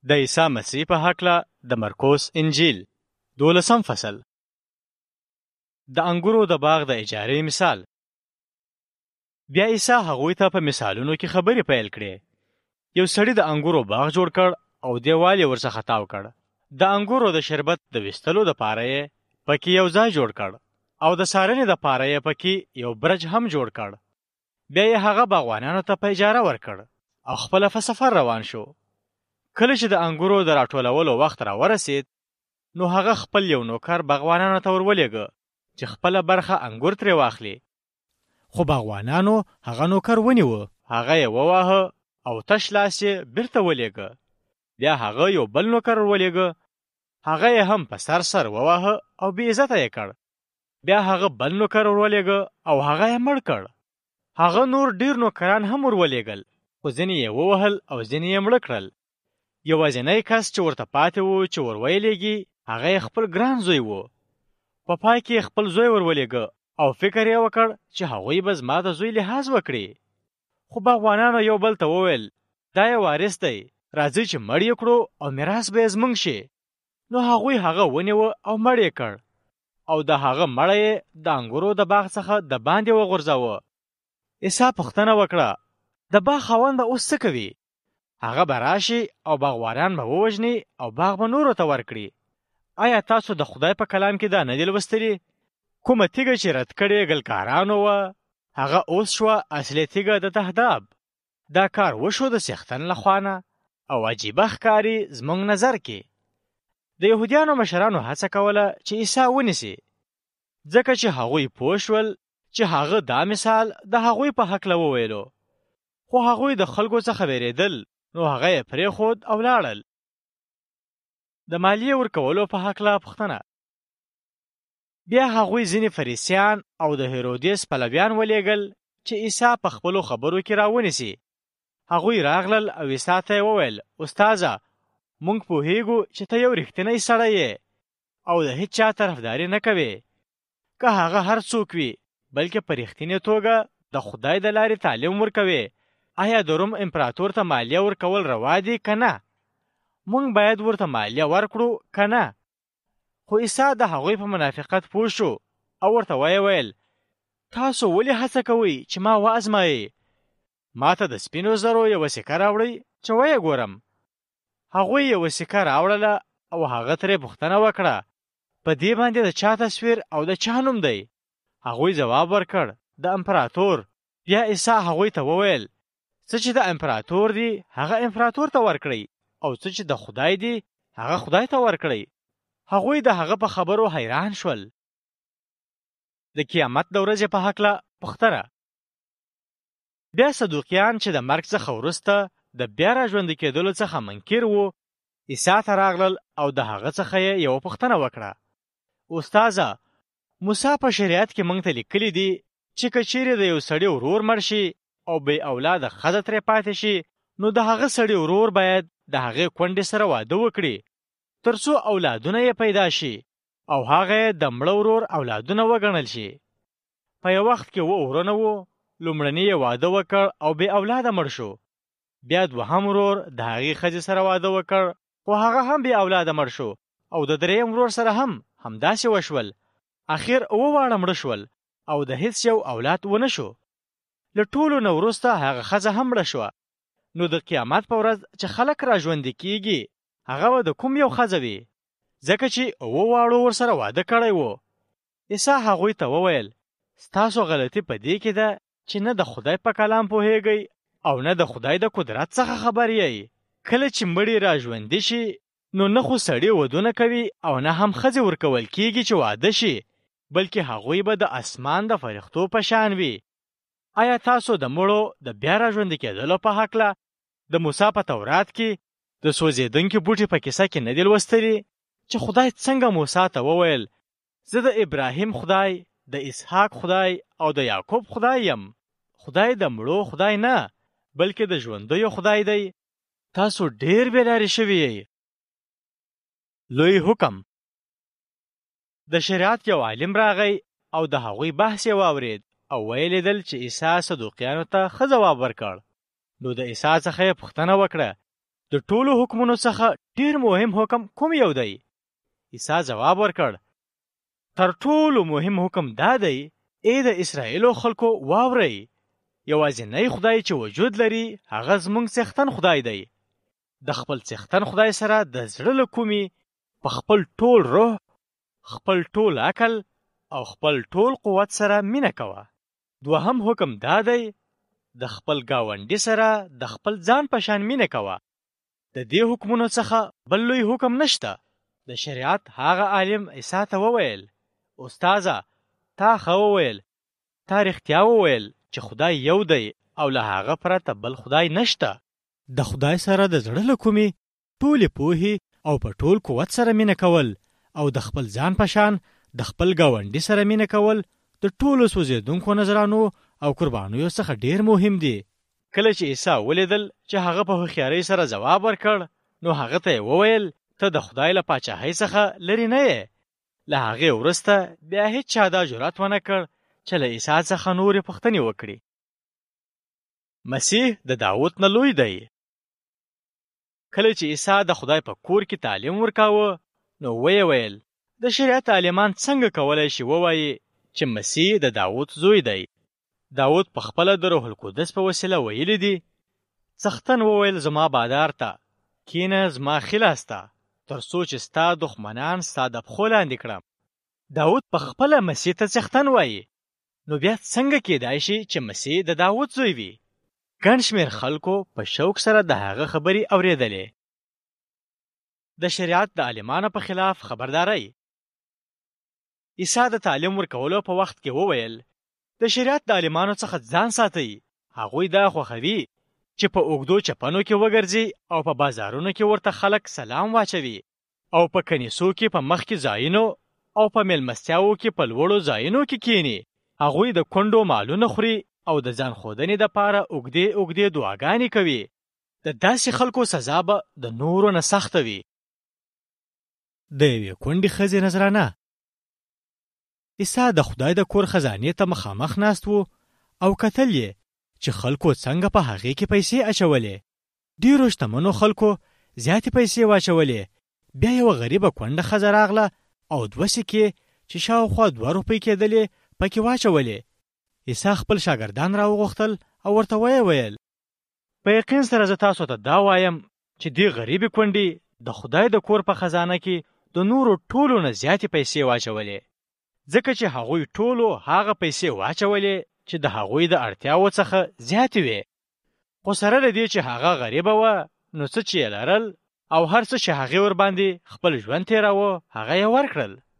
د عیسی مسیح په هکله د مرقس انجیل 12 فصل. د انګورو د باغ د اجارې مثال. بیا عیسی هغوی ته په مثالونو کې خبرې پیل کړې. یو سړی د انګورو باغ جوړ کړ او دیوال یې ورڅخه تاو کړ. د انګورو د شربت د ویستلو دپاره یې پکې یو ځای جوړ کړ او د څارنې دپاره یې پکې یو برج هم جوړ کړ. بیا یې هغه باغوانانو ته په اجاره ورکړ او خپله په سفر روان شو. کله چې د انګورو د راټولولو وخت را ورسید، نو هغه خپل یو نوکر باغوانانو ته ورولېږه چې خپله برخه انګور ترې واخلي. خو باغوانانو هغه نوکر ونیوه، هغه یې وواهه او تش لاس یې بیرته ولېږه. بیا هغه یو بل نوکر ورولېږه، هغه یې هم په سر سر وواهه او بې عزته یې کړ. بیا هغه بل نوکر ورولېږه او هغه یې مړ کړ. هغه نور ډیر نوکران هم ورولېږل، خو ځینې یې ووهل او ځینې یې مړه کړل. یوازینی کس چې ورته پاتې و چې ورولېږي، هغه یې خپل ګران زوی و. په پای کې یې خپل زوی ورولېږه او فکر یې وکړ چې هغوی به زما د زوی لحاظ وکړي. خو باغوانانو یو بل ته وویل، دا یې وارث دی، راځئ چې مړ یې کړو او میراث به یې زموږ شي. نو هغوی هغه ونیوه او مړ یې کړ او د هغه مړی یې د انګورو د باغ څخه د باندې وغورځاوه. عیسی پوښتنه وکړه، د باغ خاوند به اوس څه کوي؟ هغه به راشي او باغوانان به ووژني او باغ به نورو ته ورکړي. آیا تاسو د خدای په کلام کې دا نه دي لوستلي؟ کومه تیږه چې رد کړې ګلکارانو وه، هغه اوس شوه اصلي تیږه د تهداب. دا کار وشو د څښتن لخوا نه او عجیبه ښکاري زموږ نظر کې. د یهودیانو مشرانو هڅه کوله چې عیسی ونیسي، ځکه چې هغوی پوه شول چې هغه دا مثال د هغوی په هکله وویلو. خو هغوی د خلکو څخه ویرېدل، نو هغه یې پرېښود او لاړل. د مالیې ورکولو په هکله پوښتنه. بیا هغوی ځینې فریسیان او د هیرودیس پلویان ولېږل چې عیسی په خپلو خبرو کې راونیسي. هغوی راغلل او عیسی ته یې وویل، استاذه، موږ پوهیږو چې ته یو رښتینی سړی یې او د هیڅ چا طرفداري نه کوې، که هغه هر څوک وي، بلکې په رښتینې توګه د خدای د لارې تعلیم ورکوې. آیا د روم امپراتور ته مالیه ورکول روا دي که نه؟ موږ باید ورته مالیه ورکړو که نه؟ خو عیسی د هغوی په منافقت پوه شو او ورته ویل، تاسو ولې هڅه کوئ چې ما وازمایئ؟ ما ته د سپینو زرو یوه سکه راوړئ چې ویې ګورم. هغوی یوه سکه راوړله او هغه ترې پوښتنه وکړه، په دې باندې د چا تصویر او د چا نوم دی؟ هغوی ځواب ورکړ، د امپراتور. بیا عیسی هغوی ته وویل، څه چې د امپراتور دی هغه امپراتور ته ورکړئ، او څه چې د خدای دی هغه خدای ته ورکړئ. هغوی د هغه په خبرو حیران شول. د قیامت د ورځې په هکله پوښتنه. بیا صدوقیان چې د مرګ څخه وروسته د بیا راژوندي کېدلو څخه منکر وو، عیسی ته راغلل او د هغه څخه یې یوه پوښتنه وکړه، استاذه، موسی په شریعت کې موږ ته لیکلي دي چې که چیرې د یو سړي ورور مړ شي او بې اولاده ښځه ترې پاتې شي، نو د هغه سړي ورور باید د هغې کونډې سره واده وکړي تر څو اولادونه یې پیدا شي او هغه یې د مړه ورور اولادونه وګڼل شي. په یو وخت کې 2 ورونه وو، لومړني یې واده وکړ او بې اولاده مړ شو. بیا دوهم ورور د هغې ښځې سره واده وکړ، خو هغه هم بې اولاده مړ شو، او د دریم ورور سره هم همداسې وشول. اخر 2 واړه مړه شول او د هیڅ یو اولاد ونه شو. له ټولو نه وروسته هغه ښځه هم مړه شوه. نو د قیامت په ورځ چې خلک را ژوندي کیږي، هغه به د کوم یو ښځه وي؟ ځکه چې 2 واړو ورسره واده کړی و. عیسی هغوی ته وویل، ستاسو غلطي په دې کې ده چې نه د خدای په کلام پوهیږئ او نه د خدای د قدرت څخه خبر یئ. کله چې مړي را ژوندي شي، نو نه خو سړي ودونه کوي او نه هم ښځې ورکول کیږي چې واده شي، بلکې هغوی به د اسمان د فرښتو په شان وي. آیا تاسو د مړو د بیا را ژوندي کېدلو په هکله د موسی په تورات کې د سوځېدونکي بوټي په کیسه کې نه دي لوستلي چې خدای څنګه موسی ته وویل، زه د ابراهیم خدای، د اسحاق خدای او د یعقوب خدای یم؟ خدای د مړو خدای نه، بلکې د ژوندیو خدای دی. تاسو ډیر بې لارې شوي یئ. لوی حکم. د شریعت یو عالم راغی او د هغوی بحث یې واورید او ویې لیدل چې عیسی صدوقیانو ته ښه ځواب ورکړ. نو د عیسی څخه یې پوښتنه وکړه، د ټولو حکمونو څخه ډیر مهم حکم کوم یو دی؟ عیسی جواب ورکړ تر ټولو مهم حکم دا دی ای د اسرائیلو خلکو واورئ یوازینی خدای چې وجود لري هغه زموږ څښتن خدای دی. د خپل څښتن خدای سره د زړه له کومې په خپل ټول روح، خپل ټول عقل او خپل ټول قوت سره مینه کوه. دوهم حکم دا دی د خپل ګاونډي سره د خپل ځان په شان مینه کوه. د دې حکمونو څخه بل لوی حکم نشته. د شریعت هغه عالم عیسی ته وویل استاذه تا ښه وویل، تا رښتیا وویل چې خدای یو دی او له هغه پرته بل خدای نشته. د خدای سره د زړه له کومې ټولې پوهې او په ټول قوت سره مینه کول او د خپل ځان په شان د خپل ګاونډي سره مینه کول د ټولو سوځېدونکو نظرانو او قربانیو څخه ډیر مهم دي. کله چې عیسی ولیدل چې هغه په هوښیارۍ سره ځواب ورکړ نو هغه ته وویل ته د خدای له پاچاهۍ څخه لرې نه یې. له هغې وروسته بیا هیڅ چا دا جرأت ونه کړ چې له عیسی څخه نورې پوښتنې وکړي. مسیح د داود نه لوی دی. کله چې عیسی د خدای په کور کې تعلیم ورکاوه نو ویې ویل د شریعت عالمان څنګه کولی شي ووایي چې مسیح د داود زوی دی؟ داود په خپله د روح القدس په وسیله ویلی دی څښتن وویل زما بادار ته کینه زما خلاسته تر څو چې ستا دښمنان ستا د پښو لاندې کړم. داود په خپله مسیح ته څښتن وایي نو بیا څنګه کیدای شي چې مسیح د داود زوی وي؟ ګڼ شمېر خلکو په شوق سره د هغه خبرې اورېدلې. د شریعت د عالمانو په خلاف خبرداری. عیسی د تعلیم ورکولو په وخت کې وویل د شریعت د عالمانو څخه ځان ساتئ. هغوی دا خوښوي چې په اوږدو چپنو کې وګرځي او په بازارونو کې ورته خلک سلام واچوي او په کنیسو کې په مخ کې ځایونو او په میلمستیاوو کې په لوړو ځایونو کې کینی. هغوی د کونډو مالونه خوري او د ځان ښودنې دپاره اوږدې اوږدې دعاګانې کوي. د داسې خلکو سزا به د نورو نه سخته وي. د یوې کونډې ښځې نذرانه. عیسی د خدای د کور خزانې ته مخامخ ناست و او کتل یې چې خلکو څنګه په هغې کې پیسې اچولې. ډېرو شتمنو خلکو زیاتې پیسې واچولې. بیا یوه غریبه کونډه ښځه راغله او 2 سکې چې شاوخوا 2 روپۍ کېدلې پکې واچولې. عیسی خپل شاګردان راوغوښتل او ورته ویل په یقین سره زه تاسو ته دا وایم چې دې غریبې کونډې د خدای د کور په خزانه کې د نورو ټولو نه زیاتې پیسې واچولې، ځکه چې هغوی ټولو هغه پیسې واچولې چې د هغوی د اړتیاو څخه زیاتې وې. خو سره له دې چې هغه غریبه وه نو څه چې یې لرل او هر څه چې هغې ورباندې خپل ژوند تېراوه هغه یې ورکړل.